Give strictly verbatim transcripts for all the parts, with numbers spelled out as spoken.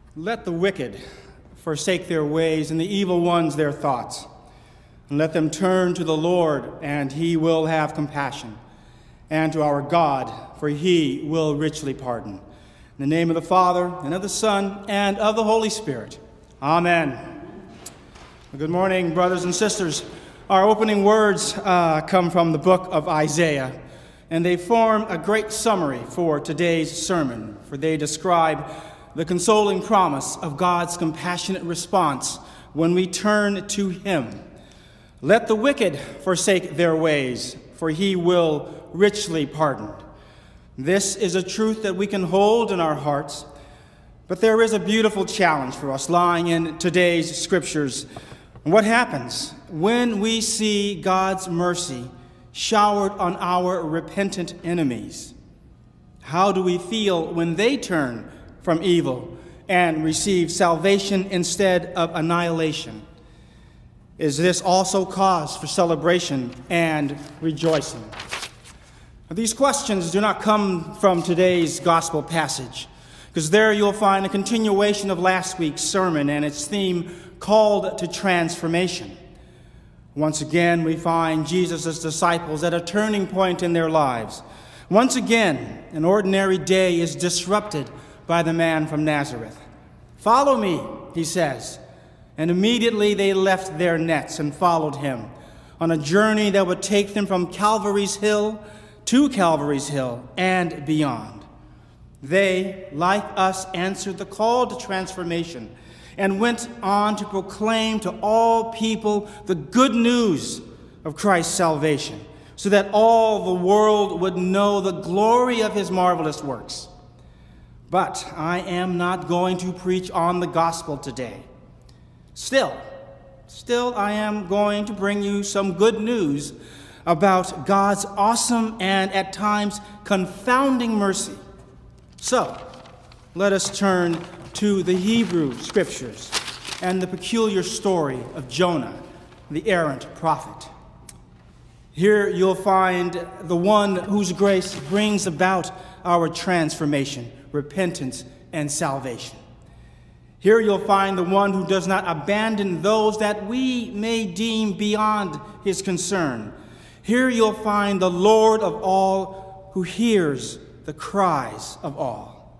Let the wicked forsake their ways and the evil ones their thoughts. And let them turn to the Lord, and he will have compassion, and to our God, for he will richly pardon. In the name of the Father, and of the Son, and of the Holy Spirit. Amen. Good morning, brothers and sisters. Our opening words uh, come from the book of Isaiah, and they form a great summary for today's sermon, for they describe the consoling promise of God's compassionate response when we turn to him. Let the wicked forsake their ways, for he will richly pardon. This is a truth that we can hold in our hearts, but there is a beautiful challenge for us lying in today's scriptures. What happens when we see God's mercy showered on our repentant enemies? How do we feel when they turn from evil and receive salvation instead of annihilation? Is this also cause for celebration and rejoicing? These questions do not come from today's gospel passage, because there you'll find a continuation of last week's sermon and its theme, called to transformation. Once again, we find Jesus' disciples at a turning point in their lives. Once again, an ordinary day is disrupted by the man from Nazareth. "Follow me," he says. And immediately they left their nets and followed him on a journey that would take them from Calvary's Hill to Calvary's Hill and beyond. They, like us, answered the call to transformation and went on to proclaim to all people the good news of Christ's salvation, so that all the world would know the glory of his marvelous works. But I am not going to preach on the gospel today. Still, still I am going to bring you some good news about God's awesome and at times confounding mercy. So, let us turn to the Hebrew scriptures and the peculiar story of Jonah, the errant prophet. Here you'll find the one whose grace brings about our transformation, repentance, and salvation. Here you'll find the one who does not abandon those that we may deem beyond his concern. Here you'll find the Lord of all, who hears the cries of all.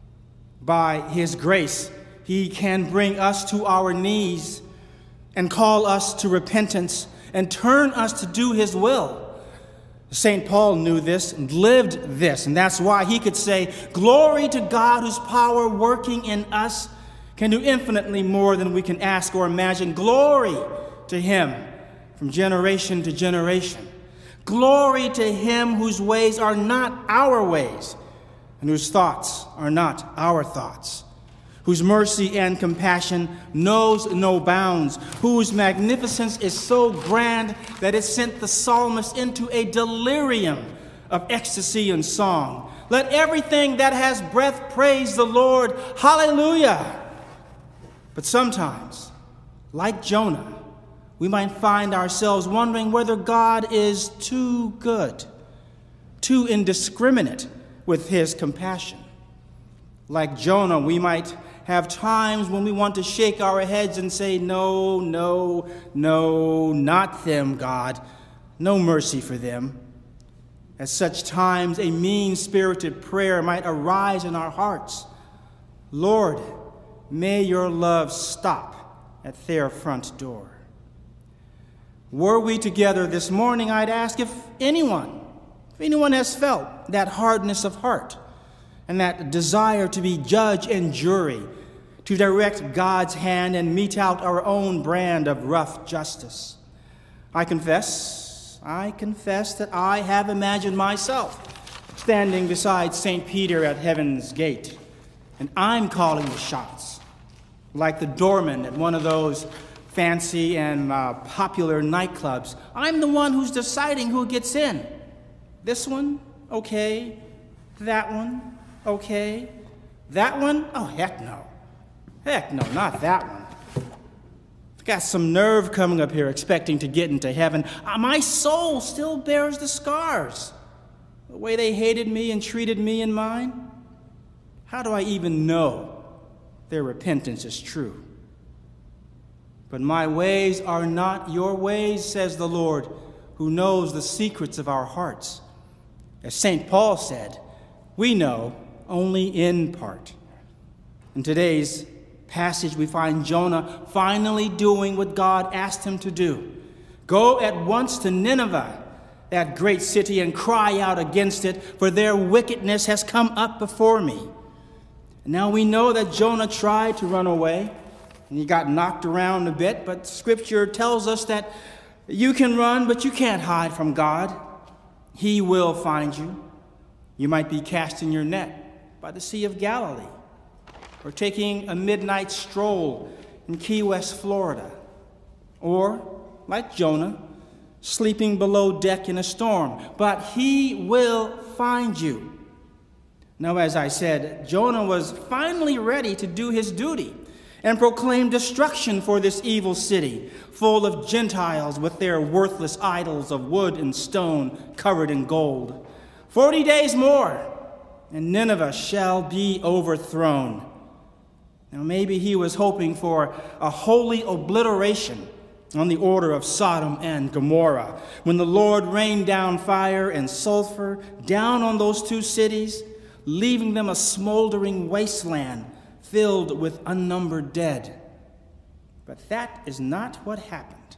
By his grace, he can bring us to our knees and call us to repentance and turn us to do his will. Saint Paul knew this and lived this, and that's why he could say, "Glory to God, whose power working in us can do infinitely more than we can ask or imagine. Glory to him from generation to generation. Glory to him whose ways are not our ways, and whose thoughts are not our thoughts, whose mercy and compassion knows no bounds, whose magnificence is so grand that it sent the psalmist into a delirium of ecstasy and song. Let everything that has breath praise the Lord. Hallelujah!" But sometimes, like Jonah, we might find ourselves wondering whether God is too good, too indiscriminate with his compassion. Like Jonah, we might have times when we want to shake our heads and say, "No, no, no, not them, God. No mercy for them." At such times, a mean-spirited prayer might arise in our hearts. "Lord, may your love stop at their front door." Were we together this morning, I'd ask if anyone, if anyone has felt that hardness of heart and that desire to be judge and jury, to direct God's hand and mete out our own brand of rough justice. I confess, I confess that I have imagined myself standing beside Saint Peter at heaven's gate, and I'm calling the shots, like the doorman at one of those fancy and uh, popular nightclubs. I'm the one who's deciding who gets in. This one, okay. That one, okay. That one, oh, heck no. Heck no, not that one. I've got some nerve coming up here expecting to get into heaven. Uh, my soul still bears the scars. The way they hated me and treated me and mine. How do I even know their repentance is true. But my ways are not your ways, says the Lord, who knows the secrets of our hearts. As Saint Paul said, we know only in part. In today's passage, we find Jonah finally doing what God asked him to do. Go at once to Nineveh, that great city, and cry out against it, for their wickedness has come up before me. Now we know that Jonah tried to run away, and he got knocked around a bit, but Scripture tells us that you can run, but you can't hide from God. He will find you. You might be casting your net by the Sea of Galilee, or taking a midnight stroll in Key West, Florida, or, like Jonah, sleeping below deck in a storm. But he will find you. Now, as I said, Jonah was finally ready to do his duty and proclaim destruction for this evil city, full of Gentiles with their worthless idols of wood and stone covered in gold. Forty days more, and Nineveh shall be overthrown. Now, maybe he was hoping for a holy obliteration on the order of Sodom and Gomorrah, when the Lord rained down fire and sulfur down on those two cities, leaving them a smoldering wasteland filled with unnumbered dead. But that is not what happened.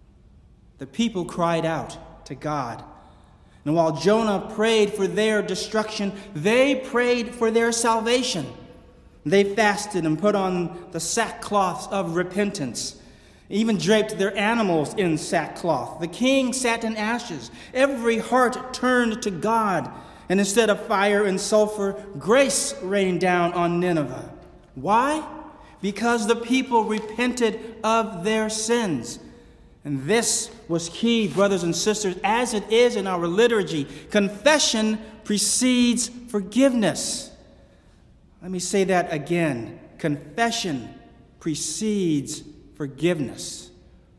The people cried out to God. And while Jonah prayed for their destruction, they prayed for their salvation. They fasted and put on the sackcloths of repentance, even draped their animals in sackcloth. The king sat in ashes. Every heart turned to God. And instead of fire and sulfur, grace rained down on Nineveh. Why? Because the people repented of their sins. And this was key, brothers and sisters, as it is in our liturgy. Confession precedes forgiveness. Let me say that again. Confession precedes forgiveness.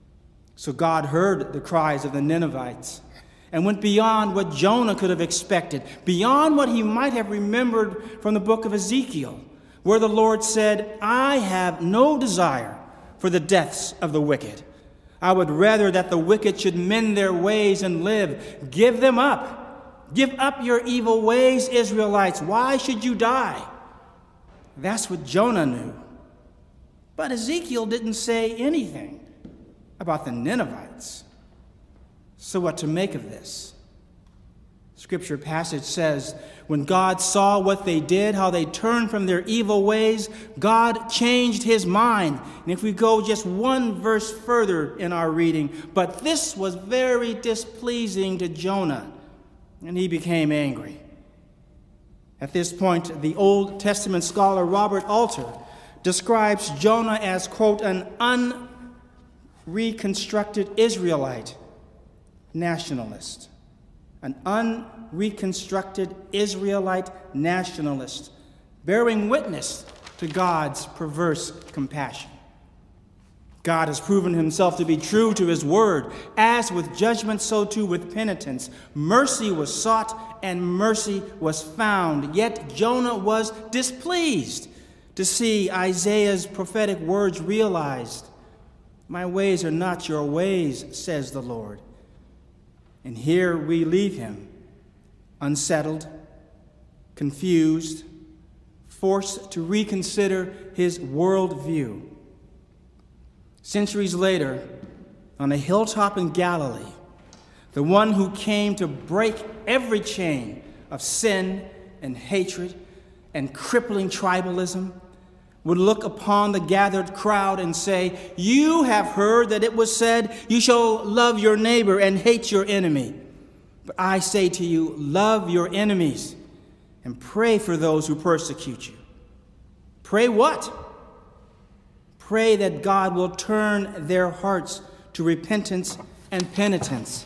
So God heard the cries of the Ninevites and went beyond what Jonah could have expected, beyond what he might have remembered from the book of Ezekiel, where the Lord said, I have no desire for the deaths of the wicked. I would rather that the wicked should mend their ways and live. Give them up. Give up your evil ways, Israelites. Why should you die? That's what Jonah knew. But Ezekiel didn't say anything about the Ninevites. So what to make of this? Scripture passage says, when God saw what they did, how they turned from their evil ways, God changed his mind. And if we go just one verse further in our reading, but this was very displeasing to Jonah, and he became angry. At this point, the Old Testament scholar Robert Alter describes Jonah as, quote, an unreconstructed Israelite nationalist. An unreconstructed Israelite nationalist, bearing witness to God's perverse compassion. God has proven himself to be true to his word. As with judgment, so too with penitence. Mercy was sought and mercy was found. Yet Jonah was displeased to see Isaiah's prophetic words realized. My ways are not your ways, says the Lord. And here we leave him, unsettled, confused, forced to reconsider his worldview. Centuries later, on a hilltop in Galilee, the one who came to break every chain of sin and hatred and crippling tribalism would look upon the gathered crowd and say, you have heard that it was said, you shall love your neighbor and hate your enemy. But I say to you, love your enemies and pray for those who persecute you. Pray what? Pray that God will turn their hearts to repentance and penitence.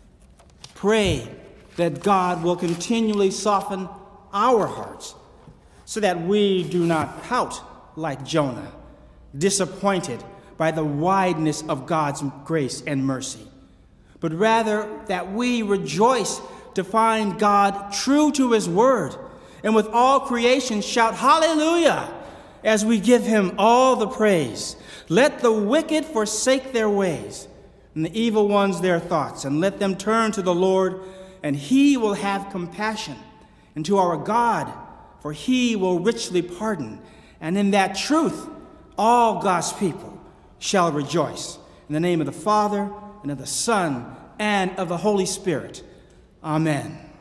Pray that God will continually soften our hearts so that we do not pout like Jonah, disappointed by the wideness of God's grace and mercy, but rather that we rejoice to find God true to his word, and with all creation shout hallelujah as we give him all the praise. Let the wicked forsake their ways, and the evil ones their thoughts, and let them turn to the Lord, and he will have compassion, and to our God, for he will richly pardon. And in that truth, all God's people shall rejoice. In the name of the Father, and of the Son, and of the Holy Spirit. Amen.